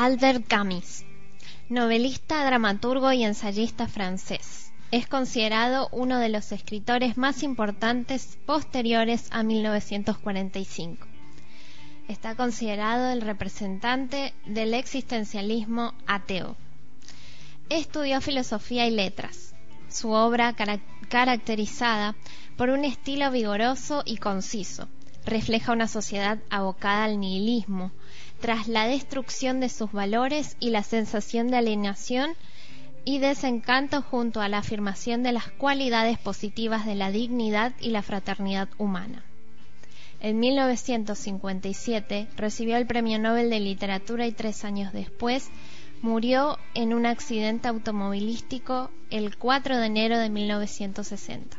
Albert Camus, novelista, dramaturgo y ensayista francés. Es considerado uno de los escritores más importantes posteriores a 1945. Está considerado el representante del existencialismo ateo. Estudió filosofía y letras. Su obra, caracterizada por un estilo vigoroso y conciso, refleja una sociedad abocada al nihilismo, tras la destrucción de sus valores y la sensación de alienación y desencanto junto a la afirmación de las cualidades positivas de la dignidad y la fraternidad humana. En 1957 recibió el Premio Nobel de Literatura y 3 años después murió en un accidente automovilístico el 4 de enero de 1960.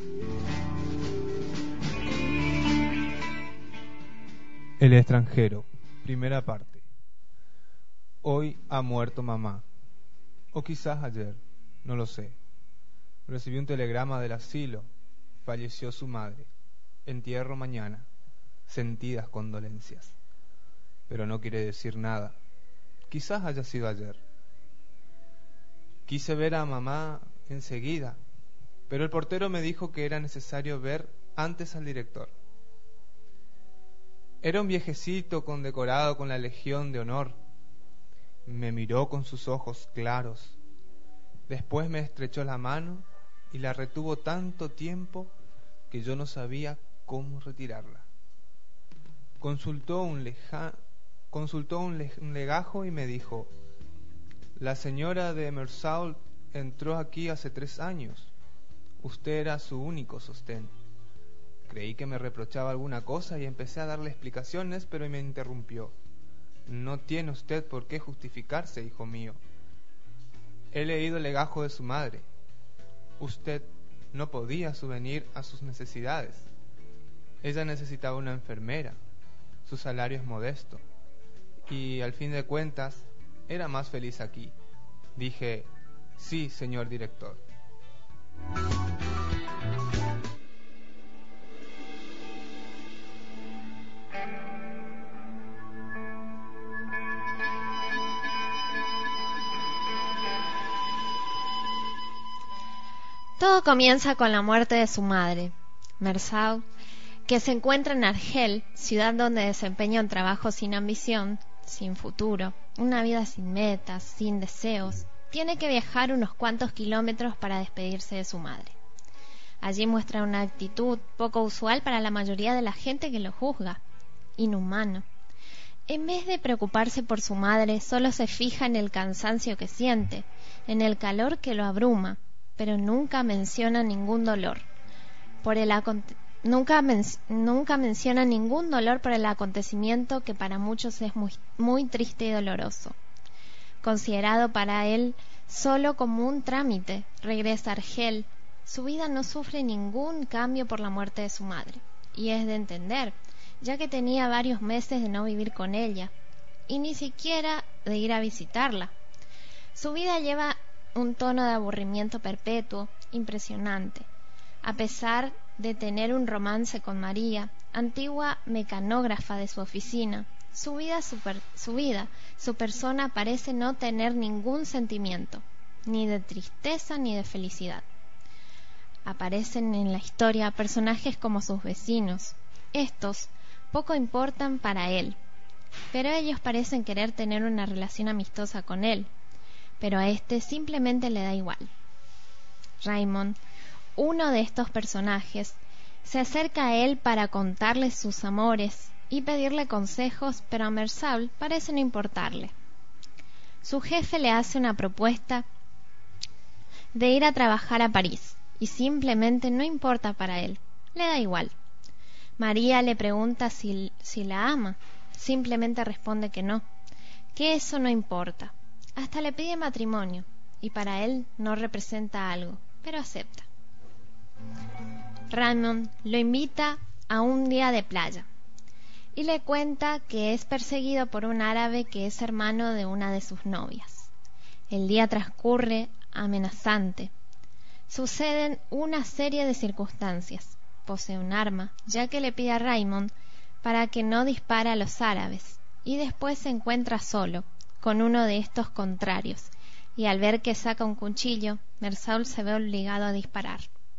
El extranjero, primera parte. Hoy ha muerto mamá, o quizás ayer, no lo sé. Recibí un telegrama del asilo, falleció su madre, entierro mañana, sentidas condolencias. Pero no quiere decir nada, quizás haya sido ayer. Quise ver a mamá enseguida, pero el portero me dijo que era necesario ver antes al director. Era un viejecito condecorado con la Legión de Honor. Me miró con sus ojos claros. Después me estrechó la mano y la retuvo tanto tiempo que yo no sabía cómo retirarla. Consultó un legajo y me dijo: la señora de Meursault entró aquí hace 3 años. Usted era su único sostén. Creí que me reprochaba alguna cosa y empecé a darle explicaciones, pero me interrumpió. No tiene usted por qué justificarse, hijo mío. He leído el legajo de su madre. Usted no podía subvenir a sus necesidades. Ella necesitaba una enfermera. Su salario es modesto. Y al fin de cuentas, era más feliz aquí. Dije: sí, señor director. Todo comienza con la muerte de su madre, Meursault, que se encuentra en Argel, ciudad donde desempeña un trabajo sin ambición, sin futuro, una vida sin metas, sin deseos. Tiene que viajar unos cuantos kilómetros para despedirse de su madre. Allí muestra una actitud poco usual para la mayoría de la gente que lo juzga, inhumano. En vez de preocuparse por su madre, solo se fija en el cansancio que siente, en el calor que lo abruma, pero nunca menciona ningún dolor nunca menciona ningún dolor por el acontecimiento que para muchos es muy triste y doloroso. Considerado para él solo como un trámite, regresa a Argel. Su vida no sufre ningún cambio por la muerte de su madre, y es de entender, ya que tenía varios meses de no vivir con ella, y ni siquiera de ir a visitarla. Su vida lleva un tono de aburrimiento perpetuo, impresionante. A pesar de tener un romance con María, antigua mecanógrafa de su oficina, su persona parece no tener ningún sentimiento, ni de tristeza ni de felicidad. Aparecen en la historia personajes como sus vecinos. Estos poco importan para él, pero ellos parecen querer tener una relación amistosa con él, pero a este simplemente le da igual. Raymond, uno de estos personajes, se acerca a él para contarle sus amores y pedirle consejos, pero a Meursault parece no importarle. Su jefe le hace una propuesta de ir a trabajar a París, y simplemente no importa para él, le da igual. María le pregunta si la ama, simplemente responde que no, que eso no importa. Hasta le pide matrimonio, y para él no representa algo, pero acepta. Raymond lo invita a un día de playa, y le cuenta que es perseguido por un árabe que es hermano de una de sus novias. El día transcurre amenazante. Suceden una serie de circunstancias. Posee un arma, ya que le pide a Raymond para que no dispare a los árabes, y después se encuentra solo, con uno de estos contrarios, y al ver que saca un cuchillo, Mersault se ve obligado a disparar.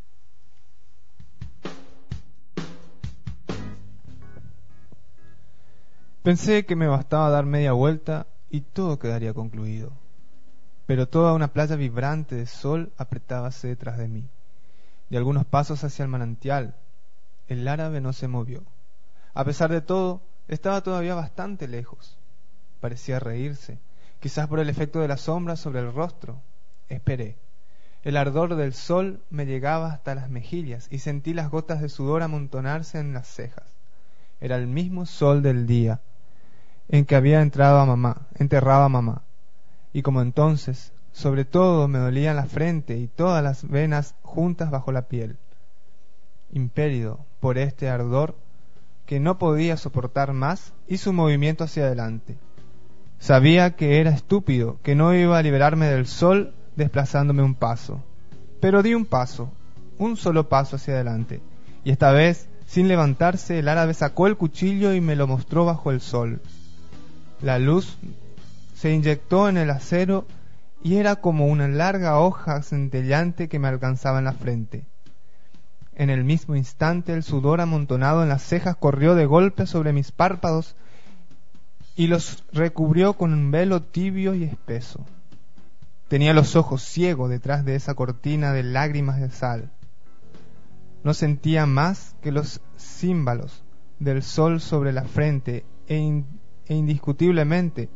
Pensé que me bastaba dar media vuelta y todo quedaría concluido. Pero toda una playa vibrante de sol apretábase detrás de mí, y algunos pasos hacia el manantial. El árabe no se movió. A pesar de todo, estaba todavía bastante lejos. Parecía reírse, quizás por el efecto de la sombra sobre el rostro. Esperé. El ardor del sol me llegaba hasta las mejillas y sentí las gotas de sudor amontonarse en las cejas. Era el mismo sol del día en que había enterrado a mamá. Y como entonces, sobre todo me dolían la frente y todas las venas juntas bajo la piel. Impelido por este ardor que no podía soportar más, hice un movimiento hacia adelante. Sabía que era estúpido, que no iba a liberarme del sol desplazándome un paso. Pero di un solo paso hacia adelante, y esta vez, sin levantarse, el árabe sacó el cuchillo y me lo mostró bajo el sol. La luz se inyectó en el acero y era como una larga hoja centellante que me alcanzaba en la frente. En el mismo instante el sudor amontonado en las cejas corrió de golpe sobre mis párpados y los recubrió con un velo tibio y espeso. Tenía los ojos ciegos detrás de esa cortina de lágrimas de sal. No sentía más que los címbalos del sol sobre la frente e indiscutiblemente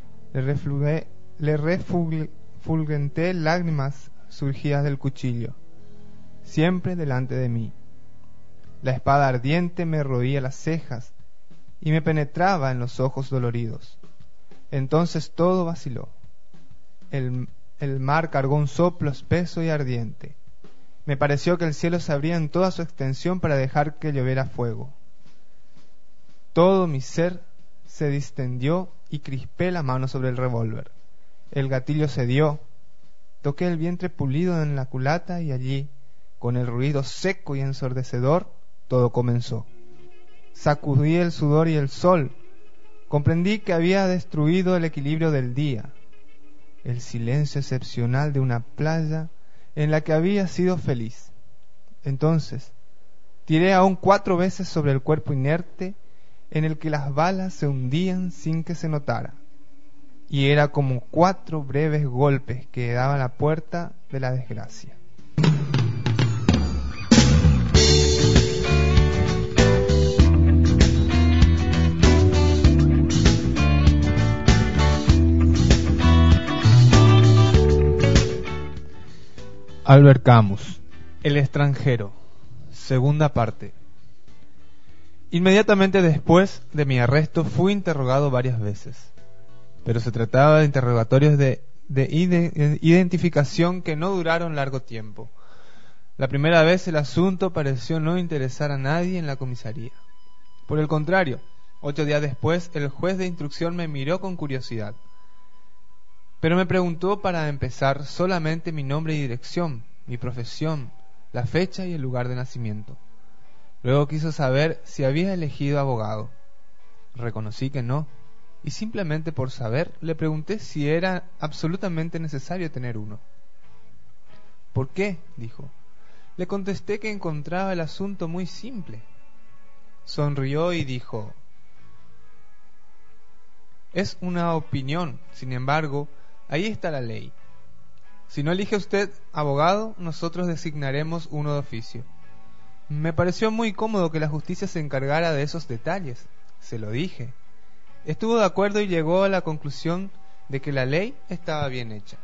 le refulgenté lágrimas surgidas del cuchillo, siempre delante de mí. La espada ardiente me roía las cejas y me penetraba en los ojos doloridos. Entonces todo vaciló. El mar cargó un soplo espeso y ardiente. Me pareció que el cielo se abría en toda su extensión para dejar que lloviera fuego. Todo mi ser se distendió y crispé la mano sobre el revólver. El gatillo cedió. Toqué el vientre pulido en la culata y allí, con el ruido seco y ensordecedor, todo comenzó. Sacudí el sudor y el sol. Comprendí que había destruido el equilibrio del día, el silencio excepcional de una playa en la que había sido feliz. Entonces, tiré aún 4 veces sobre el cuerpo inerte en el que las balas se hundían sin que se notara, y era como 4 breves golpes que daban la puerta de la desgracia. Albert Camus, El extranjero, segunda parte. Inmediatamente después de mi arresto fui interrogado varias veces, pero se trataba de interrogatorios de identificación que no duraron largo tiempo. La primera vez el asunto pareció no interesar a nadie en la comisaría. Por el contrario, 8 días después el juez de instrucción me miró con curiosidad, pero me preguntó para empezar solamente mi nombre y dirección, mi profesión, la fecha y el lugar de nacimiento. Luego quiso saber si había elegido abogado. Reconocí que no, y simplemente por saber le pregunté si era absolutamente necesario tener uno. ¿Por qué?, dijo. Le contesté que encontraba el asunto muy simple. Sonrió y dijo: es una opinión, sin embargo, ahí está la ley. Si no elige usted abogado, nosotros designaremos uno de oficio. Me pareció muy cómodo que la justicia se encargara de esos detalles. Se lo dije. Estuvo de acuerdo y llegó a la conclusión de que la ley estaba bien hecha.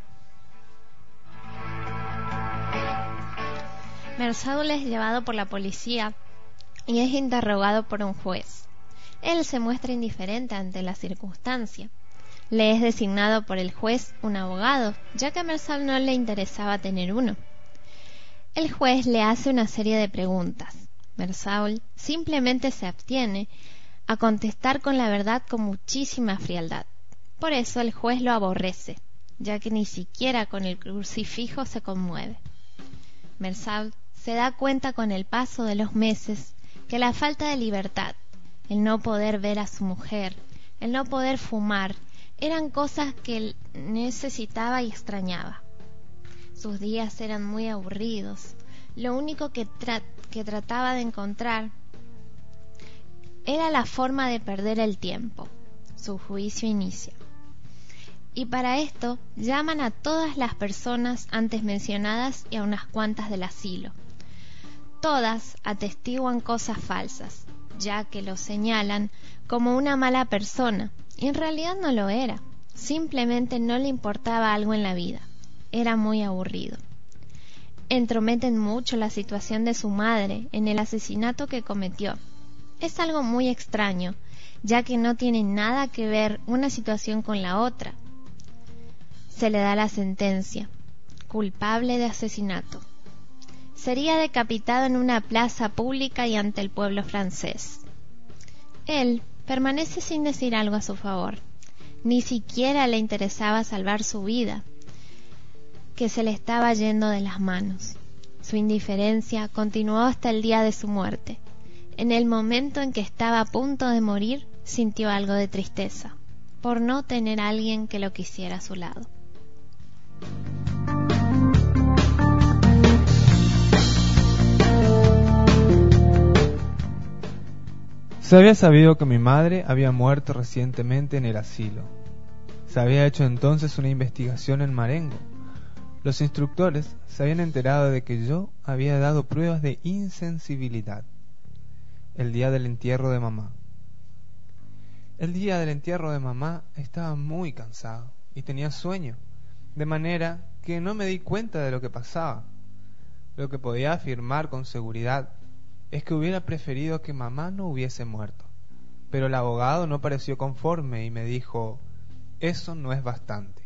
Mersault es llevado por la policía y es interrogado por un juez. Él se muestra indiferente ante la circunstancia. Le es designado por el juez un abogado, ya que a Mersault no le interesaba tener uno. El juez le hace una serie de preguntas. Mersault simplemente se abstiene a contestar con la verdad con muchísima frialdad. Por eso el juez lo aborrece, ya que ni siquiera con el crucifijo se conmueve. Mersault se da cuenta con el paso de los meses que la falta de libertad, el no poder ver a su mujer, el no poder fumar, Eran cosas que él necesitaba y extrañaba. Sus días eran muy aburridos. Lo único que trataba de encontrar era la forma de perder el tiempo. Su juicio inicia. Y para esto llaman a todas las personas antes mencionadas y a unas cuantas del asilo. Todas atestiguan cosas falsas, ya que lo señalan como una mala persona, y en realidad no lo era. Simplemente no le importaba algo en la vida. Era muy aburrido. Entrometen mucho la situación de su madre en el asesinato que cometió. Es algo muy extraño, ya que no tiene nada que ver una situación con la otra. Se le da la sentencia: culpable de asesinato. Sería decapitado en una plaza pública y ante el pueblo francés. Él permanece sin decir algo a su favor. Ni siquiera le interesaba salvar su vida, que se le estaba yendo de las manos. Su indiferencia continuó hasta el día de su muerte. En el momento en que estaba a punto de morir, sintió algo de tristeza, por no tener a alguien que lo quisiera a su lado. Se había sabido que mi madre había muerto recientemente en el asilo. Se había hecho entonces una investigación en Marengo. Los instructores se habían enterado de que yo había dado pruebas de insensibilidad el día del entierro de mamá. El día del entierro de mamá estaba muy cansado y tenía sueño, de manera que no me di cuenta de lo que pasaba. Lo que podía afirmar con seguridad es que hubiera preferido que mamá no hubiese muerto, pero el abogado no pareció conforme y me dijo: eso no es bastante.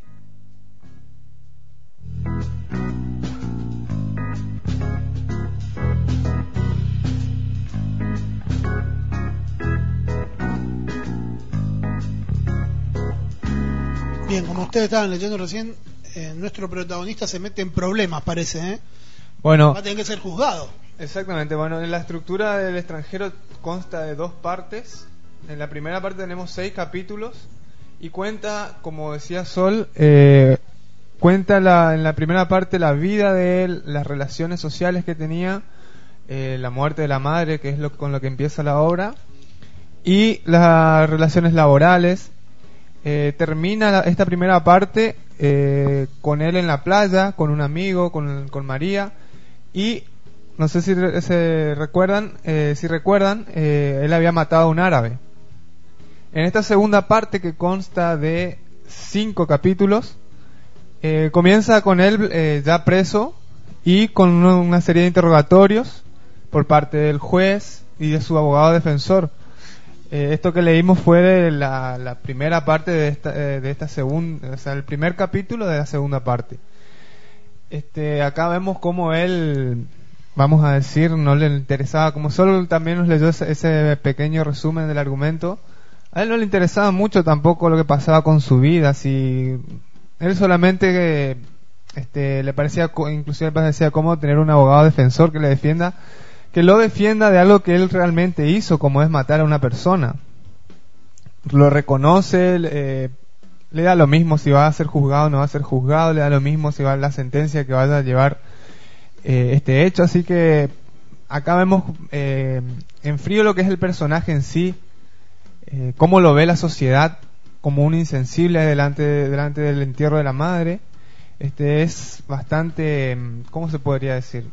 Bien, como ustedes estaban leyendo recién, nuestro protagonista se mete en problemas, parece, ¿eh? Bueno, va a tener que ser juzgado. Exactamente, bueno, en la estructura del extranjero consta de 2 partes. En la primera parte tenemos 6 capítulos y cuenta, como decía Sol, cuenta en la primera parte la vida de él, las relaciones sociales que tenía, la muerte de la madre, que es con lo que empieza la obra, y las relaciones laborales. Termina esta primera parte con él en la playa, con un amigo, con María, y no sé si recuerdan, él había matado a un árabe. En esta segunda parte, que consta de 5 capítulos, comienza con él ya preso y con una serie de interrogatorios por parte del juez y de su abogado defensor. Esto que leímos fue de la primera parte de esta segunda, o sea, el primer capítulo de la segunda parte. Acá vemos cómo él, vamos a decir, no le interesaba, como solo también nos leyó ese pequeño resumen del argumento, a él no le interesaba mucho tampoco lo que pasaba con su vida. Si él solamente le parecía, inclusive le parecía cómodo tener un abogado defensor que le defienda, que lo defienda de algo que él realmente hizo, como es matar a una persona. Lo reconoce, le da lo mismo si va a ser juzgado o no va a ser juzgado, le da lo mismo si va a la sentencia que vaya a llevar este hecho. Así que acá vemos en frío lo que es el personaje en sí, cómo lo ve la sociedad como un insensible delante del entierro de la madre. Es bastante, ¿cómo se podría decir?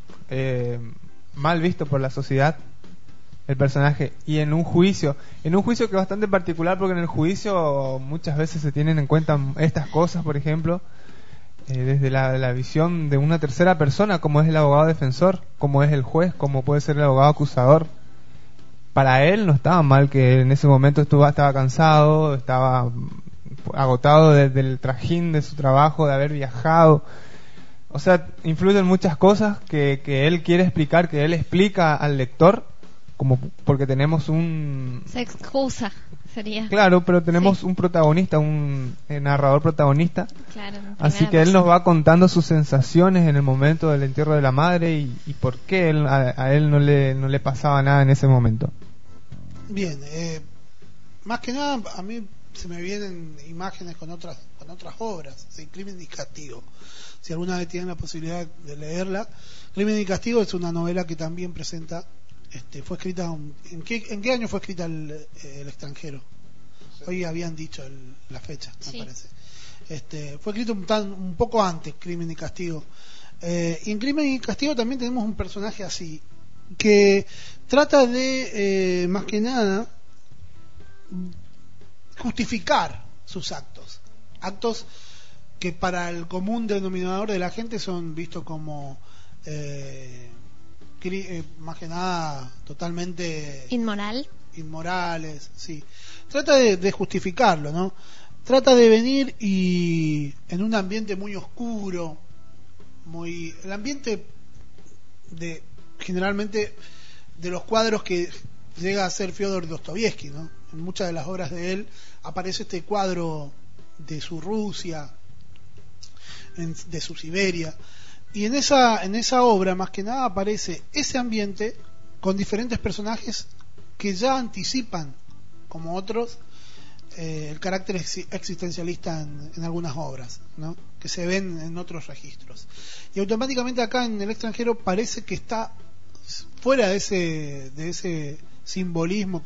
Mal visto por la sociedad el personaje, y en un juicio que es bastante particular, porque en el juicio muchas veces se tienen en cuenta estas cosas, por ejemplo, desde la visión de una tercera persona, como es el abogado defensor, como es el juez, como puede ser el abogado acusador. Para él no estaba mal que en ese momento estaba cansado, estaba agotado del trajín de su trabajo, de haber viajado. O sea, influyen muchas cosas que él quiere explicar, que él explica al lector, como porque tenemos un... Se excusa, sería. Claro, pero tenemos Sí. un protagonista, un narrador protagonista. Claro, Así que él nos va contando sus sensaciones en el momento del entierro de la madre y por qué a él no le pasaba nada en ese momento. Bien, más que nada, a mí se me vienen imágenes con otras obras, ¿sí? Crimen y Castigo. Si alguna vez tienen la posibilidad de leerla, Crimen y Castigo es una novela que también presenta, fue escrita, ¿en qué año fue escrita el extranjero? Hoy habían dicho la fecha, sí. Me parece. Fue escrito un poco antes, Crimen y Castigo. Y en Crimen y Castigo también tenemos un personaje así, que trata de, más que nada, justificar sus actos que para el común denominador de la gente son vistos como más que nada totalmente inmorales, sí. Trata de justificarlo, ¿no? Trata de venir y en un ambiente muy oscuro, el ambiente generalmente de los cuadros que llega a ser Fyodor Dostoyevsky, ¿no? En muchas de las obras de él aparece este cuadro de su Rusia, de su Siberia, y en esa obra más que nada aparece ese ambiente con diferentes personajes que ya anticipan, como otros, el carácter existencialista en algunas obras, ¿no? Que se ven en otros registros, y automáticamente acá en El extranjero parece que está fuera de ese simbolismo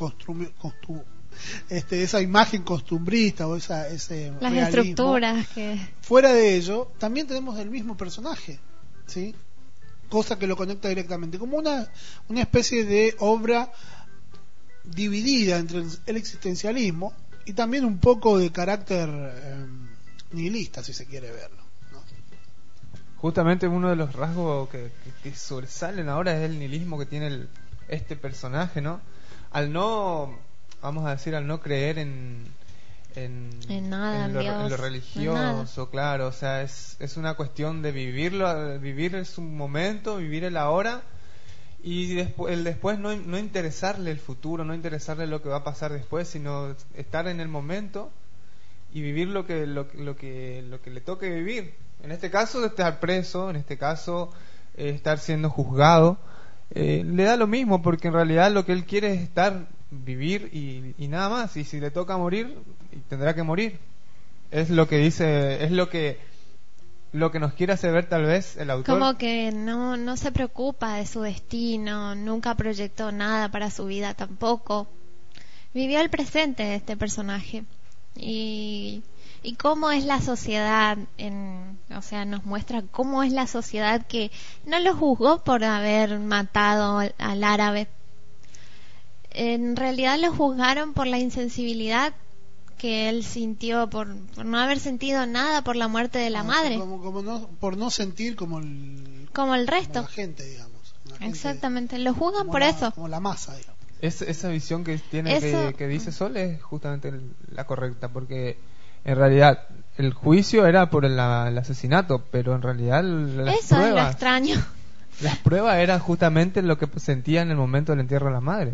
esa imagen costumbrista o ese las realismo. Estructuras que Fuera de ello también tenemos el mismo personaje, ¿sí? Cosa que lo conecta directamente, como una especie de obra dividida entre el existencialismo y también un poco de carácter nihilista, si se quiere verlo, ¿no? Justamente uno de los rasgos que sobresalen ahora es el nihilismo que tiene este personaje, ¿no? Al no creer en nada, en Dios, lo religioso, claro, o sea, es una cuestión de vivir en su momento, vivir el ahora, y después no interesarle el futuro, no interesarle lo que va a pasar después, sino estar en el momento y vivir lo que le toque vivir. En este caso, estar preso, en este caso, estar siendo juzgado, le da lo mismo, porque en realidad lo que él quiere es vivir y nada más, y si le toca morir, tendrá que morir. Es lo que dice, es lo que nos quiere hacer ver tal vez el autor. Como que no se preocupa de su destino, nunca proyectó nada para su vida tampoco. Vivió el presente de este personaje. Y cómo es la sociedad, o sea, nos muestra cómo es la sociedad que no lo juzgó por haber matado al árabe. En realidad lo juzgaron por la insensibilidad que él sintió, por no haber sentido nada por la muerte de la madre. Por no sentir como el resto. Como la gente, digamos. Exactamente, lo juzgan por eso. Como la masa, digamos. Esa visión que tiene que dice Sol es justamente la correcta, porque en realidad el juicio era por el asesinato, pero en realidad eso es lo extraño. Las pruebas eran justamente lo que sentía en el momento del entierro de la madre.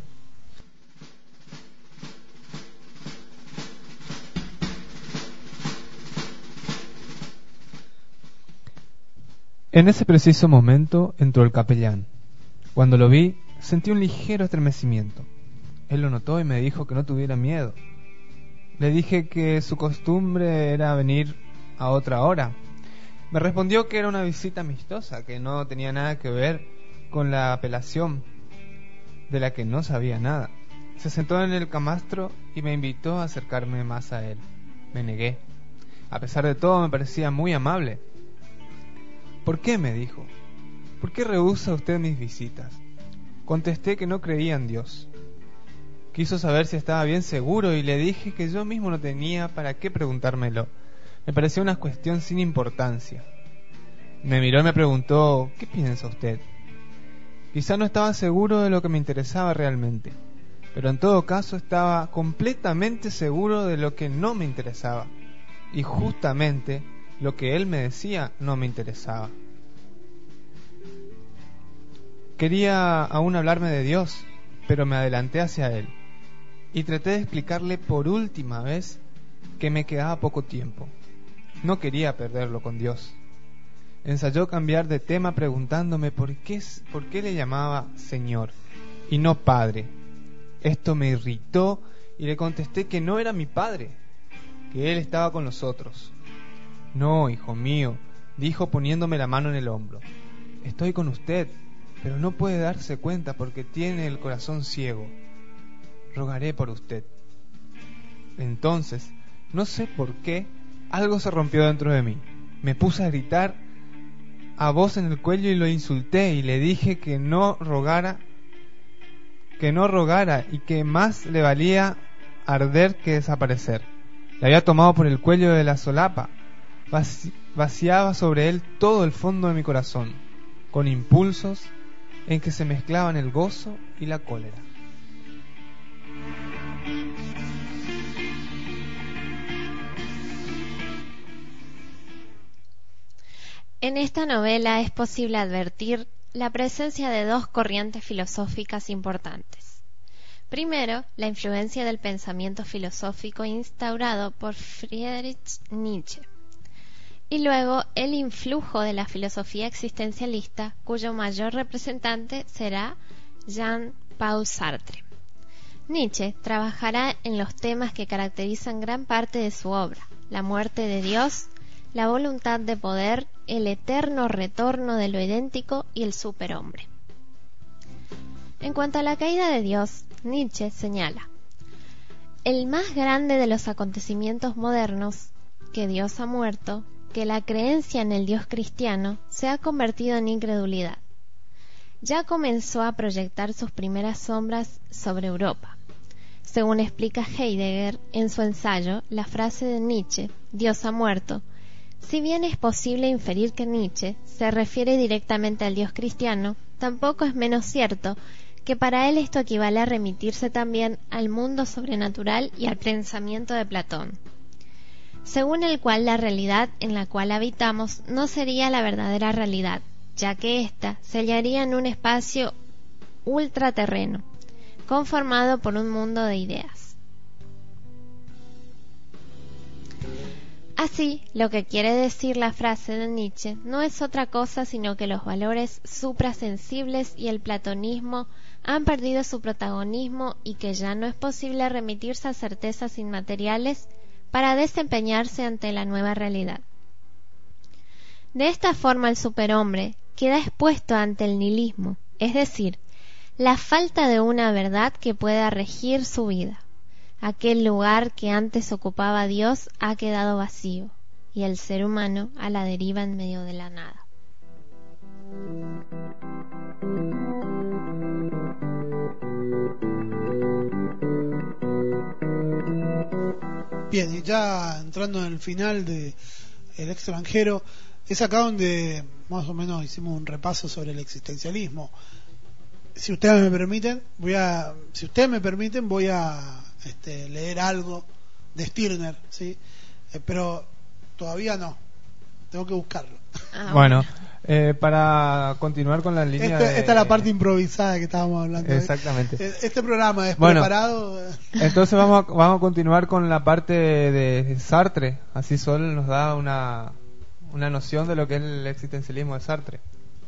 En ese preciso momento entró el capellán. Cuando lo vi, sentí un ligero estremecimiento. Él lo notó y me dijo que no tuviera miedo. Le dije que su costumbre era venir a otra hora. Me respondió que era una visita amistosa, que no tenía nada que ver con la apelación, de la que no sabía nada. Se sentó en el camastro y me invitó a acercarme más a él. Me negué. A pesar de todo, me parecía muy amable. ¿Por qué?, me dijo. ¿Por qué rehúsa usted mis visitas? Contesté que no creía en Dios. Quiso saber si estaba bien seguro y le dije que yo mismo no tenía para qué preguntármelo. Me parecía una cuestión sin importancia. Me miró y me preguntó: ¿qué piensa usted? Quizá no estaba seguro de lo que me interesaba realmente, pero en todo caso estaba completamente seguro de lo que no me interesaba. Y justamente lo que él me decía no me interesaba. Quería aún hablarme de Dios, pero me adelanté hacia él y traté de explicarle por última vez que me quedaba poco tiempo. No quería perderlo con Dios. Ensayó cambiar de tema preguntándome por qué le llamaba Señor y no Padre. Esto me irritó y le contesté que no era mi padre, que Él estaba con nosotros. No, hijo mío, dijo poniéndome la mano en el hombro. Estoy con usted, pero no puede darse cuenta porque tiene el corazón ciego. Rogaré por usted. Entonces, no sé por qué, algo se rompió dentro de mí. Me puse a gritar a voz en el cuello y lo insulté y le dije que no rogara y que más le valía arder que desaparecer. Le había tomado por el cuello de la solapa, vaciaba sobre él todo el fondo de mi corazón, con impulsos en que se mezclaban el gozo y la cólera. En esta novela es posible advertir la presencia de dos corrientes filosóficas importantes. Primero, la influencia del pensamiento filosófico instaurado por Friedrich Nietzsche, y luego el influjo de la filosofía existencialista, cuyo mayor representante será Jean-Paul Sartre. Nietzsche trabajará en los temas que caracterizan gran parte de su obra: la muerte de Dios, la voluntad de poder, el eterno retorno de lo idéntico y el superhombre. En cuanto a la caída de Dios, Nietzsche señala: el más grande de los acontecimientos modernos, que Dios ha muerto, que la creencia en el Dios cristiano se ha convertido en incredulidad. Ya comenzó a proyectar sus primeras sombras sobre Europa. Según explica Heidegger en su ensayo, la frase de Nietzsche, Dios ha muerto, si bien es posible inferir que Nietzsche se refiere directamente al Dios cristiano, tampoco es menos cierto que para él esto equivale a remitirse también al mundo sobrenatural y al pensamiento de Platón, según el cual la realidad en la cual habitamos no sería la verdadera realidad, ya que ésta se hallaría en un espacio ultraterreno, conformado por un mundo de ideas. Así, lo que quiere decir la frase de Nietzsche no es otra cosa sino que los valores suprasensibles y el platonismo han perdido su protagonismo y que ya no es posible remitirse a certezas inmateriales para desempeñarse ante la nueva realidad. De esta forma el superhombre queda expuesto ante el nihilismo, es decir, la falta de una verdad que pueda regir su vida. Aquel lugar que antes ocupaba Dios ha quedado vacío y el ser humano a la deriva en medio de la nada. Bien, y ya entrando en el final de El extranjero, es acá donde más o menos hicimos un repaso sobre el existencialismo. Si ustedes me permiten, voy a leer algo de Stirner, ¿sí? Pero todavía no, tengo que buscarlo. Bueno, para continuar con la línea esta es la parte improvisada que estábamos hablando. Exactamente. Este programa es preparado. Entonces vamos a continuar con la parte de Sartre. Así Sol nos da una noción de lo que es el existencialismo de Sartre.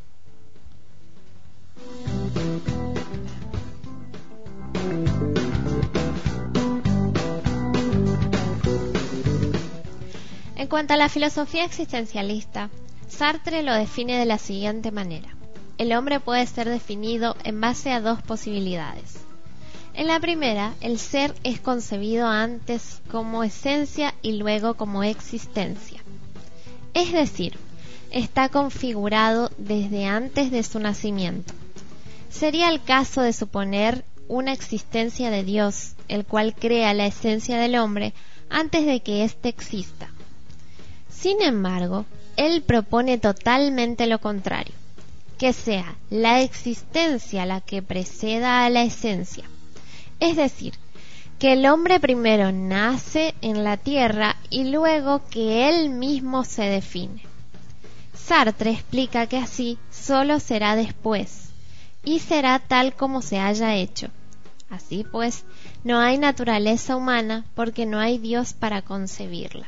En cuanto a la filosofía existencialista, Sartre lo define de la siguiente manera: el hombre puede ser definido en base a dos posibilidades. En la primera, el ser es concebido antes como esencia y luego como existencia. Es decir, está configurado desde antes de su nacimiento. Sería el caso de suponer una existencia de Dios, el cual crea la esencia del hombre antes de que éste exista. Sin embargo, él propone totalmente lo contrario, que sea la existencia la que preceda a la esencia. Es decir, que el hombre primero nace en la tierra y luego que él mismo se define. Sartre explica que así solo será después, y será tal como se haya hecho. Así pues, no hay naturaleza humana porque no hay Dios para concebirla.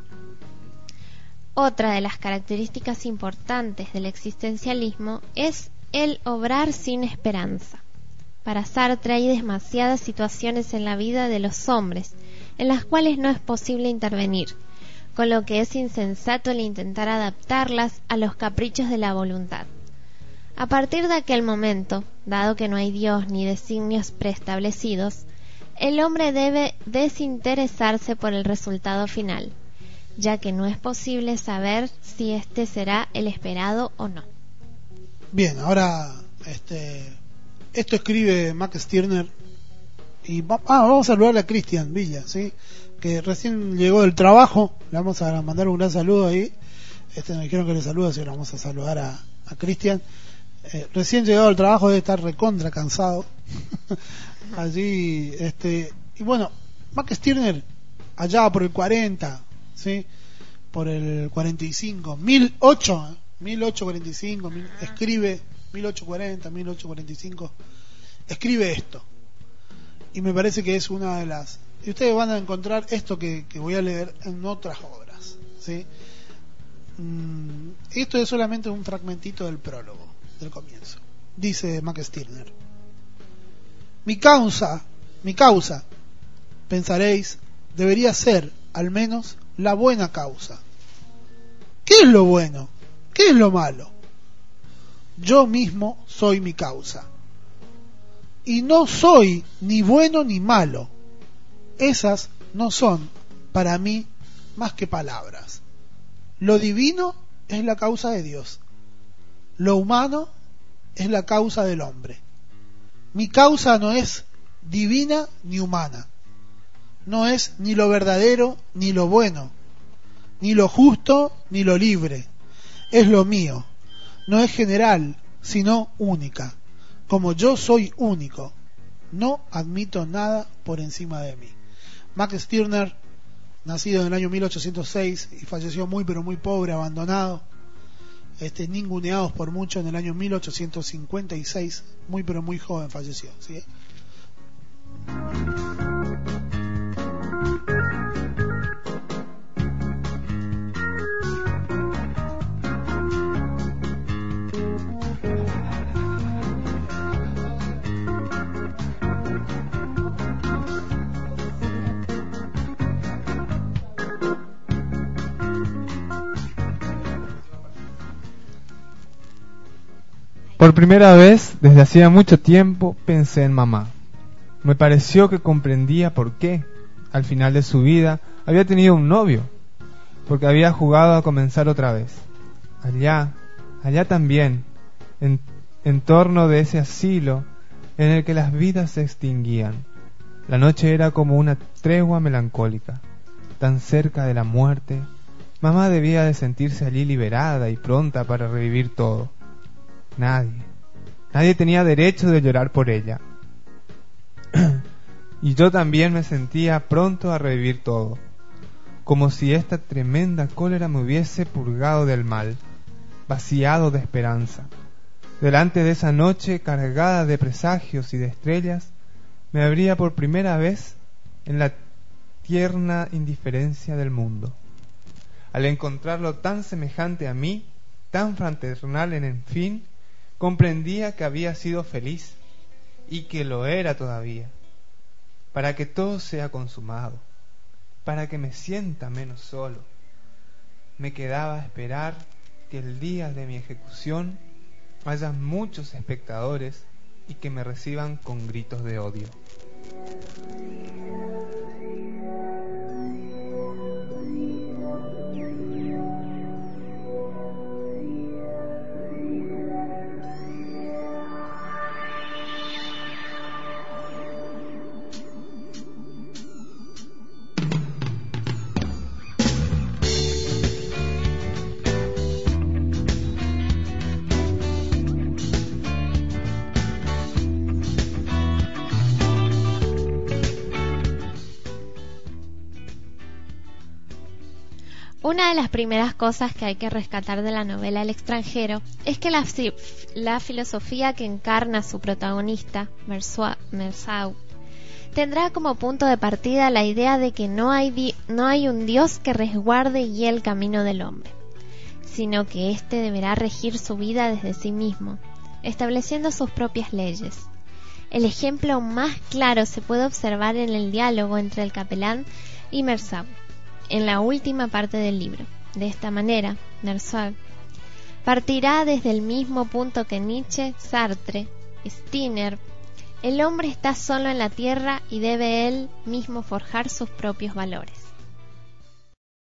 Otra de las características importantes del existencialismo es el obrar sin esperanza. Para Sartre hay demasiadas situaciones en la vida de los hombres en las cuales no es posible intervenir, con lo que es insensato el intentar adaptarlas a los caprichos de la voluntad. A partir de aquel momento, dado que no hay Dios ni designios preestablecidos, el hombre debe desinteresarse por el resultado final, ya que no es posible saber si este será el esperado o no. Bien, ahora esto escribe Max Stirner y vamos a saludar a Cristian Villa, ¿sí? Que recién llegó del trabajo. Le vamos a mandar un gran saludo ahí. Me dijeron que le saluda, así que le vamos a saludar a Cristian. Recién llegado del trabajo, debe estar recontra cansado. Allí, y bueno, Max Stirner, allá por el 40, ¿sí? Por el 45, 1845, escribe 1840, 1845, escribe esto. Y me parece que es una de las... Y ustedes van a encontrar esto que voy a leer en otras obras, ¿sí? Esto es solamente un fragmentito del prólogo, del comienzo. Dice Max Stirner: mi causa, pensaréis, debería ser, al menos, la buena causa. ¿Qué es lo bueno? ¿Qué es lo malo? Yo mismo soy mi causa. Y no soy ni bueno ni malo. Esas no son, para mí, más que palabras. Lo divino es la causa de Dios. Lo humano es la causa del hombre. Mi causa no es divina ni humana. No es ni lo verdadero ni lo bueno, ni lo justo ni lo libre. Es lo mío. No es general, sino única. Como yo soy único, no admito nada por encima de mí. Max Stirner, nacido en el año 1806 y falleció muy pero muy pobre, abandonado, ninguneados por mucho, en el año 1856, muy pero muy joven falleció, ¿sí? Por primera vez, desde hacía mucho tiempo, pensé en mamá. Me pareció que comprendía por qué, al final de su vida, había tenido un novio, porque había jugado a comenzar otra vez. Allá también, en torno de ese asilo en el que las vidas se extinguían. La noche era como una tregua melancólica, tan cerca de la muerte. Mamá debía de sentirse allí liberada y pronta para revivir todo. Nadie tenía derecho de llorar por ella. Y yo también me sentía pronto a revivir todo, como si esta tremenda cólera me hubiese purgado del mal, vaciado de esperanza. Delante de esa noche cargada de presagios y de estrellas, me abría por primera vez en la tierna indiferencia del mundo. Al encontrarlo tan semejante a mí, tan fraternal en fin, comprendía que había sido feliz y que lo era todavía. Para que todo sea consumado, para que me sienta menos solo, me quedaba esperar que el día de mi ejecución haya muchos espectadores y que me reciban con gritos de odio. Una de las primeras cosas que hay que rescatar de la novela El extranjero es que la filosofía que encarna su protagonista, Meursault, tendrá como punto de partida la idea de que no hay un Dios que resguarde y guíe el camino del hombre, sino que éste deberá regir su vida desde sí mismo, estableciendo sus propias leyes. El ejemplo más claro se puede observar en el diálogo entre el capelán y Meursault, en la última parte del libro. De esta manera, Meursault partirá desde el mismo punto que Nietzsche, Sartre, Stirner. El hombre está solo en la tierra y debe él mismo forjar sus propios valores.